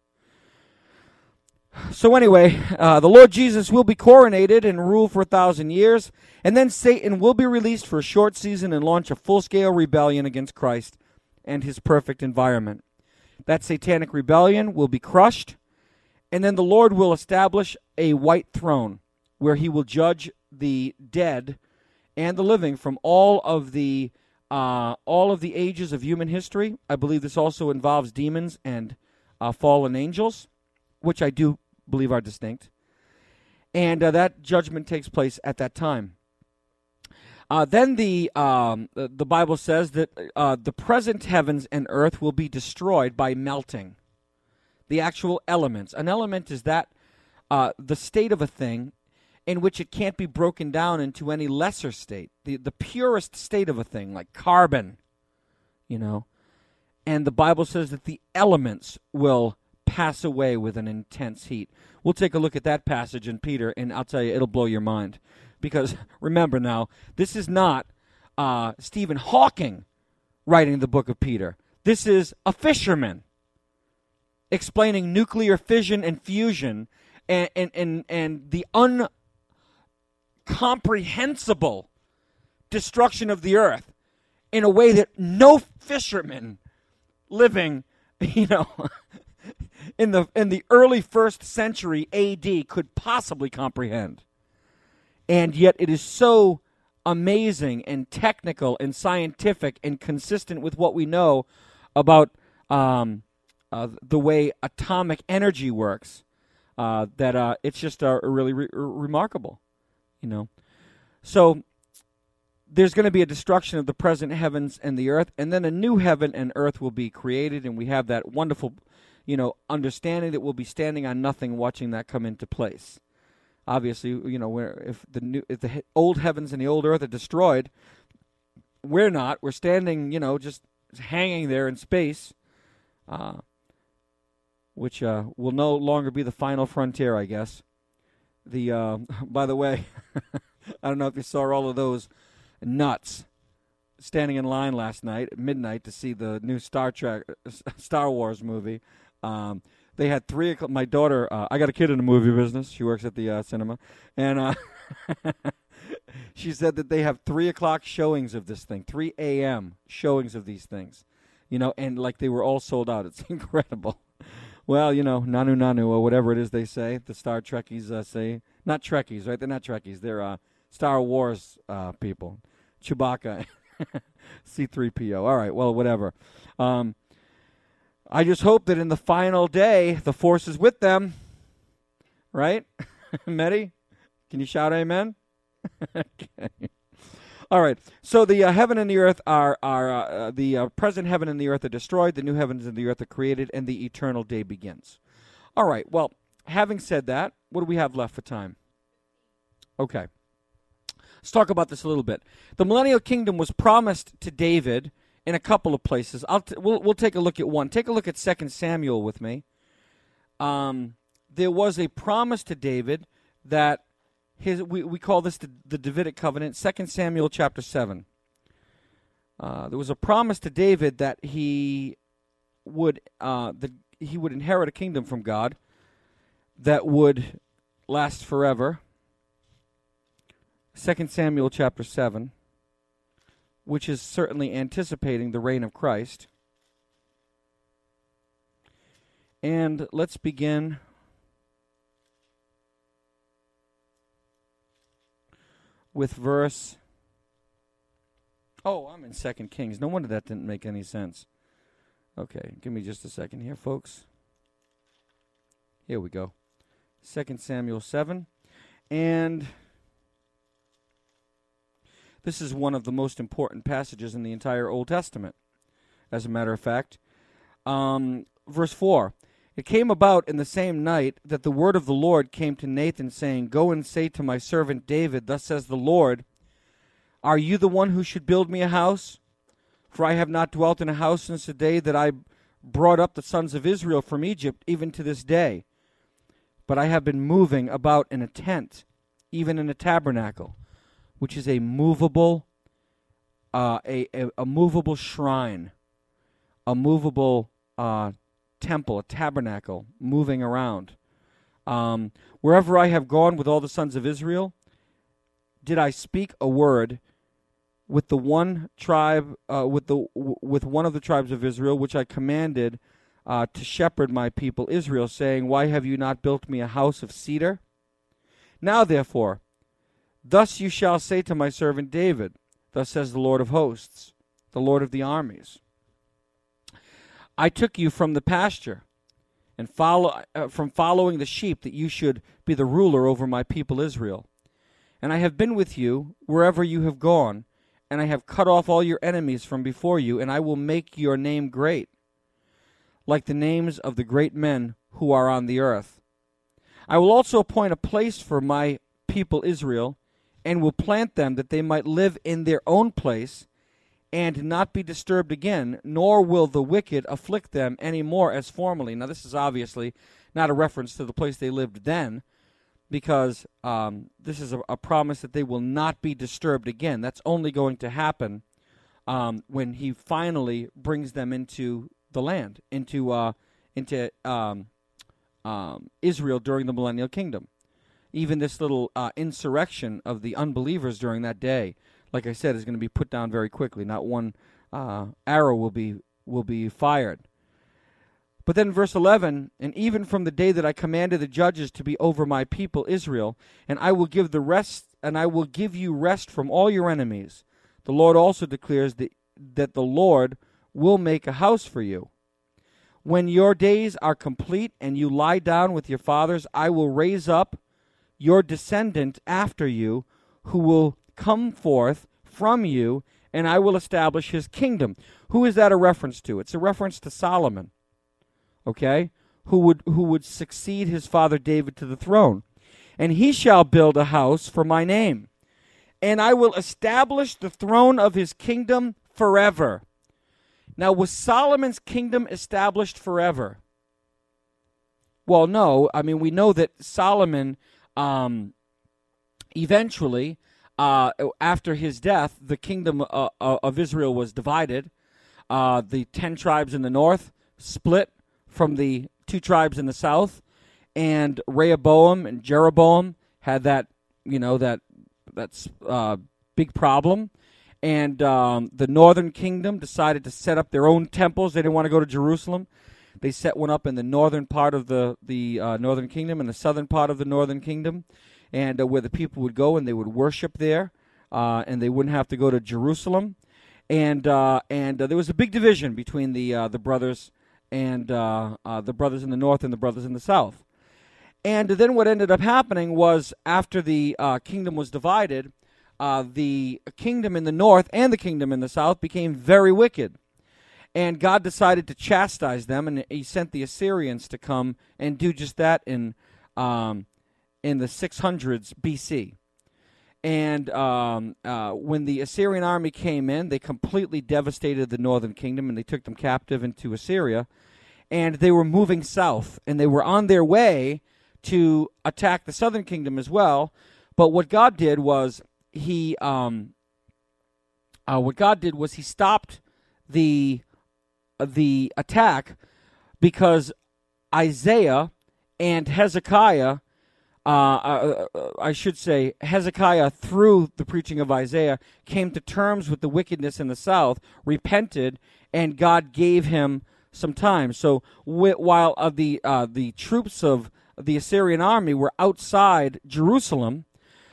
So anyway, uh, the Lord Jesus will be coronated and rule for a thousand years. And then Satan will be released for a short season and launch a full-scale rebellion against Christ and his perfect environment. That satanic rebellion will be crushed. And then the Lord will establish a white throne where he will judge the dead and the living from all of the uh, all of the ages of human history. I believe this also involves demons and uh, fallen angels, which I do believe are distinct. And uh, that judgment takes place at that time. Uh, then the um, the, the Bible says that uh, the present heavens and earth will be destroyed by melting. The actual elements. An element is that uh, the state of a thing in which it can't be broken down into any lesser state, the, the purest state of a thing, like carbon, you know. And the Bible says that the elements will pass away with an intense heat. We'll take a look at that passage in Peter, and I'll tell you, it'll blow your mind. Because, remember now, this is not uh, Stephen Hawking writing the book of Peter. This is a fisherman explaining nuclear fission and fusion and and and, and the incomprehensible destruction of the earth in a way that no fisherman living, you know, in the in the early first century A D could possibly comprehend. And yet it is so amazing and technical and scientific and consistent with what we know about um, uh, the way atomic energy works uh, that uh, it's just uh, really re- remarkable, you know. So there's going to be a destruction of the present heavens and the earth, and then a new heaven and earth will be created, and we have that wonderful, you know, understanding that we'll be standing on nothing watching that come into place. Obviously, you know, where if the new, if the he- old heavens and the old earth are destroyed, we're not. We're standing, you know, just hanging there in space, uh, which uh, will no longer be the final frontier, I guess. The uh, by the way, I don't know if you saw all of those nuts standing in line last night at midnight to see the new Star Trek, Star Wars movie. Um, They had three o'clock. My daughter, uh, I got a kid in the movie business. She works at the uh, cinema. And uh, she said that they have three o'clock showings of this thing, three a.m. showings of these things. You know, and like they were all sold out. It's incredible. Well, you know, nanu nanu or whatever it is they say, the Star Trekkies uh, say. Not Trekkies, right? They're not Trekkies. They're uh, Star Wars uh, people. Chewbacca, C three P O. All right, well, whatever. Um I just hope that in the final day, the Force is with them. Right? Medi? Can you shout amen? Okay. All right. So the uh, heaven and the earth are, are uh, the uh, present heaven and the earth are destroyed, the new heavens and the earth are created, and the eternal day begins. All right. Well, having said that, what do we have left for time? Okay. Let's talk about this a little bit. The millennial kingdom was promised to David in a couple of places. I'll t- we'll, we'll take a look at one. Take a look at Second Samuel with me. Um, there was a promise to David that his we, we call this the, the Davidic covenant, Second Samuel chapter seven. Uh, there was a promise to David that he would uh, the, he would inherit a kingdom from God that would last forever. Second Samuel chapter seven. Which is certainly anticipating the reign of Christ. And let's begin with verse... Oh, I'm in Second Kings. No wonder that didn't make any sense. Okay, give me just a second here, folks. Here we go. Second Samuel seven. And... this is one of the most important passages in the entire Old Testament, as a matter of fact. Um, verse four, it came about in the same night that the word of the Lord came to Nathan, saying, Go and say to my servant David, Thus says the Lord, Are you the one who should build me a house? For I have not dwelt in a house since the day that I brought up the sons of Israel from Egypt, even to this day. But I have been moving about in a tent, even in a tabernacle, which is a movable, uh, a, a a movable shrine, a movable uh, temple, a tabernacle, moving around. Um, wherever I have gone with all the sons of Israel, did I speak a word with the one tribe, uh, with the w- with one of the tribes of Israel, which I commanded uh, to shepherd my people Israel, saying, Why have you not built me a house of cedar? Now therefore, thus you shall say to my servant David, Thus says the Lord of hosts, the Lord of the armies. I took you from the pasture, and follow, uh, from following the sheep, that you should be the ruler over my people Israel. And I have been with you wherever you have gone, and I have cut off all your enemies from before you, and I will make your name great, like the names of the great men who are on the earth. I will also appoint a place for my people Israel, and will plant them that they might live in their own place and not be disturbed again, nor will the wicked afflict them any more as formerly. Now, this is obviously not a reference to the place they lived then, because um, this is a, a promise that they will not be disturbed again. That's only going to happen um, when he finally brings them into the land, into uh, into um, um, Israel during the millennial kingdom. Even this little uh, insurrection of the unbelievers during that day, like I said, is going to be put down very quickly. Not one uh, arrow will be will be fired. But then verse eleven, and even from the day that I commanded the judges to be over my people Israel, and I will give the rest, and I will give you rest from all your enemies. The Lord also declares that, that the Lord will make a house for you. When your days are complete and you lie down with your fathers, I will raise up your descendant after you, who will come forth from you, and I will establish his kingdom. Who is that a reference to? It's a reference to Solomon, okay, who would who would succeed his father David to the throne. And he shall build a house for my name, and I will establish the throne of his kingdom forever. Now, was Solomon's kingdom established forever? Well, no. I mean, we know that Solomon um, eventually, uh, after his death, the kingdom uh, uh, of Israel was divided. Uh, the ten tribes in the north split from the two tribes in the south, and Rehoboam and Jeroboam had that, you know, that that's uh, big problem. And um, the northern kingdom decided to set up their own temples. They didn't want to go to Jerusalem. They set one up in the northern part of the, the uh, northern kingdom and the southern part of the northern kingdom, and uh, where the people would go and they would worship there, uh, and they wouldn't have to go to Jerusalem. And uh, and uh, there was a big division between the uh, the brothers and uh, uh, the brothers in the north and the brothers in the south. And then what ended up happening was, after the uh, kingdom was divided, Uh, the kingdom in the north and the kingdom in the south became very wicked. And God decided to chastise them, and he sent the Assyrians to come and do just that in um, in the six hundreds B C. And um, uh, when the Assyrian army came in, they completely devastated the northern kingdom, and they took them captive into Assyria. And they were moving south, and they were on their way to attack the southern kingdom as well. But what God did was, He, um, uh, what God did was he stopped the uh, the attack, because Isaiah and Hezekiah, uh, uh, I should say Hezekiah, through the preaching of Isaiah, came to terms with the wickedness in the south, repented, and God gave him some time. So wh- while uh, the uh, the troops of the Assyrian army were outside Jerusalem,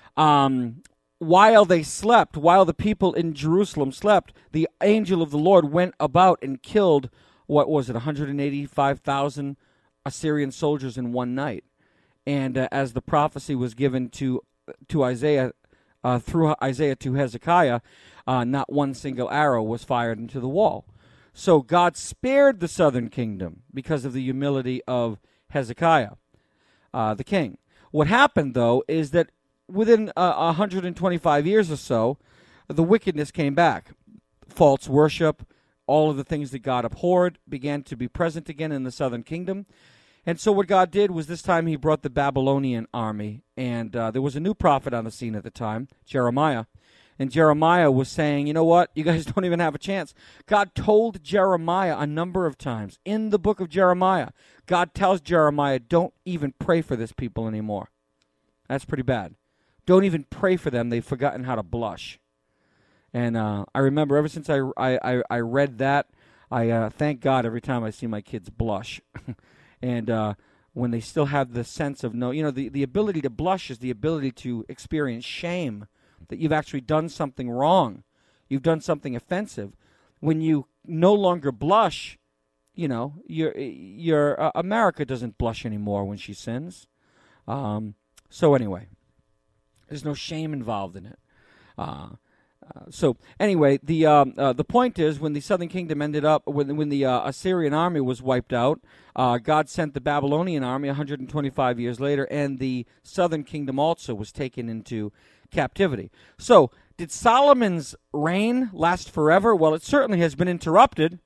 um, while they slept, while the people in Jerusalem slept, the angel of the Lord went about and killed, what was it, one hundred eighty-five thousand Assyrian soldiers in one night. And uh, as the prophecy was given to to Isaiah, uh, through Isaiah to Hezekiah, uh, not one single arrow was fired into the wall. So God spared the southern kingdom because of the humility of Hezekiah, uh, the king. What happened, though, is that within uh, one hundred twenty-five years or so, the wickedness came back. False worship, all of the things that God abhorred began to be present again in the southern kingdom. And so what God did was, this time he brought the Babylonian army. And uh, there was a new prophet on the scene at the time, Jeremiah. And Jeremiah was saying, you know what, you guys don't even have a chance. God told Jeremiah a number of times in the book of Jeremiah. God tells Jeremiah, don't even pray for this people anymore. That's pretty bad. Don't even pray for them. They've forgotten how to blush. And uh, I remember ever since I, I, I read that, I uh, thank God every time I see my kids blush. and uh, when they still have the sense of, no, you know, the, the ability to blush is the ability to experience shame, that you've actually done something wrong. You've done something offensive. When you no longer blush, you know, your your uh, America doesn't blush anymore when she sins. Um, so anyway, there's no shame involved in it. Uh, uh, so anyway, the um, uh, the point is, when the southern kingdom ended up, when when the uh, Assyrian army was wiped out, uh, God sent the Babylonian army one hundred twenty-five years later, and the southern kingdom also was taken into captivity. So, did Solomon's reign last forever? Well, it certainly has been interrupted.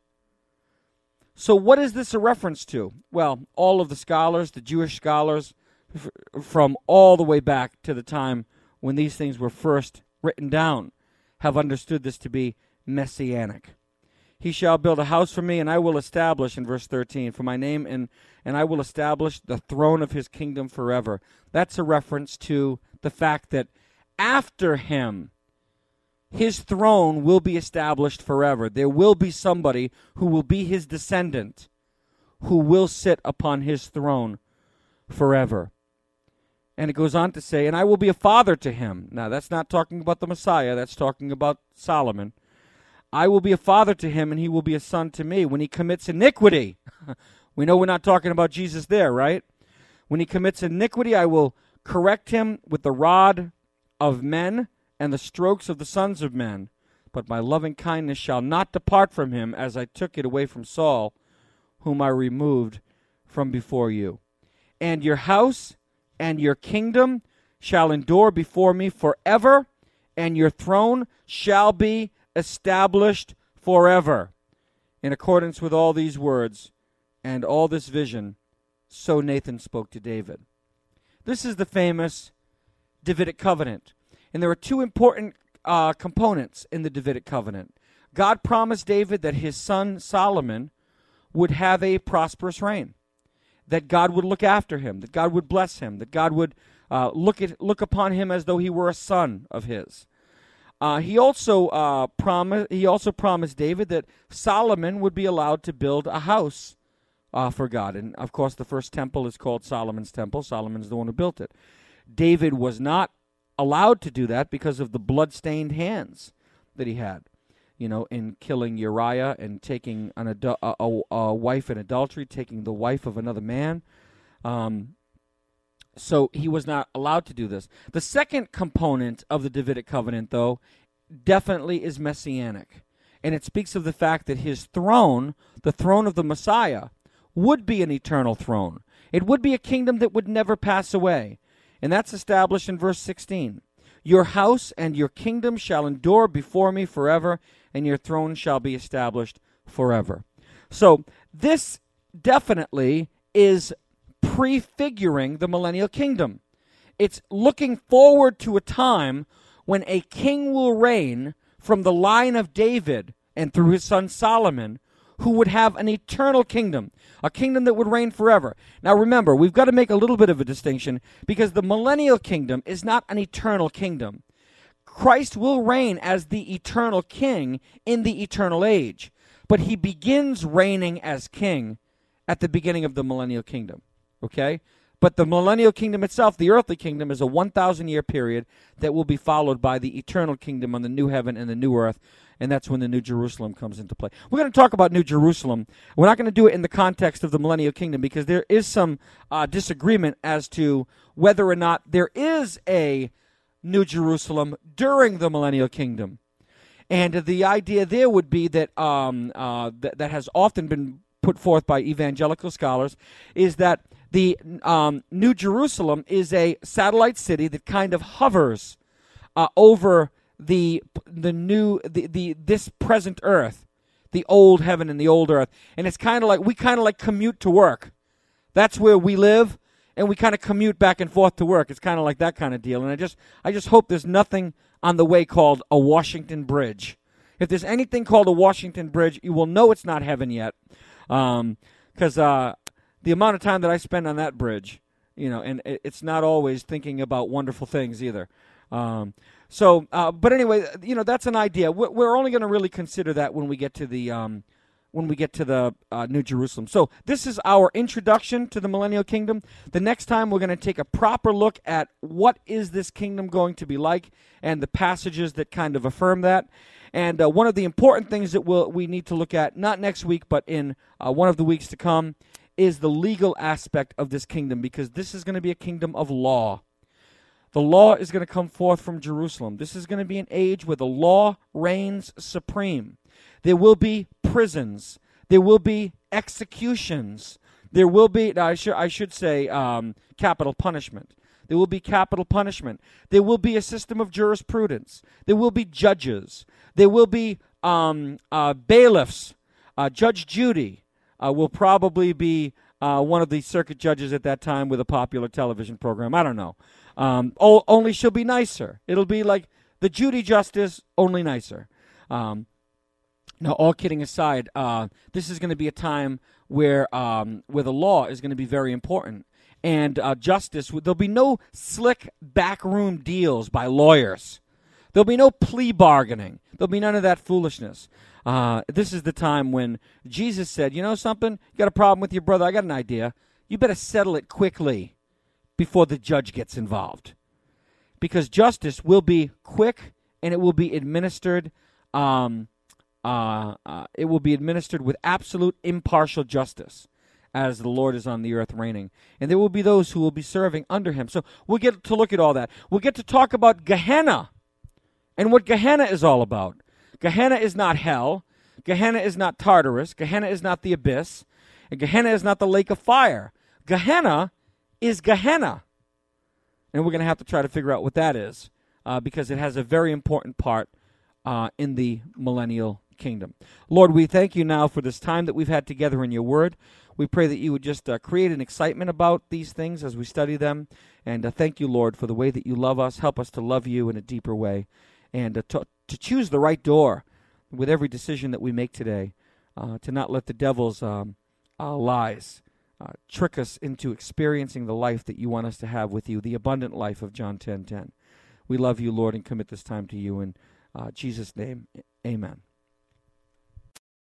So what is this a reference to? Well, all of the scholars, the Jewish scholars, f- from all the way back to the time when these things were first written down, have understood this to be messianic. He shall build a house for me, and I will establish, in verse thirteen, for my name, and, and I will establish the throne of his kingdom forever. That's a reference to the fact that after him, his throne will be established forever. There will be somebody who will be his descendant, who will sit upon his throne forever. And it goes on to say, and I will be a father to him. Now, that's not talking about the Messiah. That's talking about Solomon. I will be a father to him, and he will be a son to me. When he commits iniquity, we know we're not talking about Jesus there, right? When he commits iniquity, I will correct him with the rod of men and the strokes of the sons of men. But my loving kindness shall not depart from him, as I took it away from Saul, whom I removed from before you. And your house and your kingdom shall endure before me forever, and your throne shall be established forever. In accordance with all these words and all this vision, so Nathan spoke to David. This is the famous Davidic covenant. And there are two important uh, components in the Davidic covenant. God promised David that his son Solomon would have a prosperous reign, that God would look after him, that God would bless him, that God would uh, look at look upon him as though he were a son of his. Uh, he also uh, promised he also promised David that Solomon would be allowed to build a house uh, for God. And of course, the first temple is called Solomon's Temple. Solomon's the one who built it. David was not allowed to do that because of the blood-stained hands that he had, you know, in killing Uriah and taking an adu- a, a, a wife in adultery, taking the wife of another man. Um, so he was not allowed to do this. The second component of the Davidic covenant, though, definitely is messianic. And it speaks of the fact that his throne, the throne of the Messiah, would be an eternal throne. It would be a kingdom that would never pass away. And that's established in verse sixteen. Your house and your kingdom shall endure before me forever, and your throne shall be established forever. So this definitely is prefiguring the millennial kingdom. It's looking forward to a time when a king will reign from the line of David and through his son Solomon, who would have an eternal kingdom, a kingdom that would reign forever. Now remember, we've got to make a little bit of a distinction, because the millennial kingdom is not an eternal kingdom. Christ will reign as the eternal king in the eternal age, but he begins reigning as king at the beginning of the millennial kingdom, okay? But the millennial kingdom itself, the earthly kingdom, is a one thousand year period that will be followed by the eternal kingdom on the new heaven and the new earth, and that's when the New Jerusalem comes into play. We're going to talk about New Jerusalem. We're not going to do it in the context of the millennial kingdom, because there is some uh, disagreement as to whether or not there is a New Jerusalem during the millennial kingdom. And the idea there would be that um, uh, th- that has often been put forth by evangelical scholars, is that the um, New Jerusalem is a satellite city that kind of hovers uh, over the the new the, the this present earth, the old heaven and the old earth, and it's kind of like we kind of like commute to work. That's where we live, and we kind of commute back and forth to work. It's kind of like that kind of deal. And I just I just hope there's nothing on the way called a Washington Bridge. If there's anything called a Washington Bridge, you will know it's not heaven yet, because um, uh, the amount of time that I spend on that bridge, you know, and it, it's not always thinking about wonderful things either. Um, so, uh, but anyway, you know, that's an idea. We're, we're only going to really consider that when we get to the um, when we get to the uh, New Jerusalem. So this is our introduction to the millennial kingdom. The next time we're going to take a proper look at what is this kingdom going to be like, and the passages that kind of affirm that. And uh, one of the important things that we'll, we need to look at, not next week, but in uh, one of the weeks to come, is the legal aspect of this kingdom, because this is going to be a kingdom of law. The law is going to come forth from Jerusalem. This is going to be an age where the law reigns supreme. There will be prisons. There will be executions. There will be, I should, I should say, um, capital punishment. There will be capital punishment. There will be a system of jurisprudence. There will be judges. There will be um, uh, bailiffs. Uh, Judge Judy uh, will probably be uh, one of the circuit judges at that time with a popular television program. I don't know. Um, o- only she'll be nicer. It'll be like the Judy Justice, only nicer. Um, Now, all kidding aside, uh, this is going to be a time where um, where the law is going to be very important, and uh, justice. There'll be no slick backroom deals by lawyers. There'll be no plea bargaining. There'll be none of that foolishness. Uh, this is the time when Jesus said, "You know something? You got a problem with your brother? I got an idea. You better settle it quickly before the judge gets involved, because justice will be quick and it will be administered." Um, Uh, uh, it will be administered with absolute impartial justice as the Lord is on the earth reigning. And there will be those who will be serving under him. So we'll get to look at all that. We'll get to talk about Gehenna and what Gehenna is all about. Gehenna is not hell. Gehenna is not Tartarus. Gehenna is not the abyss. And Gehenna is not the lake of fire. Gehenna is Gehenna. And we're going to have to try to figure out what that is uh, because it has a very important part uh, in the millennial kingdom. Lord, we thank you now for this time that we've had together in your word. We pray that you would just uh, create an excitement about these things as we study them. And uh, thank you, Lord, for the way that you love us. Help us to love you in a deeper way and uh, to, to choose the right door with every decision that we make today, uh, to not let the devil's um, uh, lies uh, trick us into experiencing the life that you want us to have with you, the abundant life of John ten ten. We love you, Lord, and commit this time to you. In uh, Jesus' name, amen.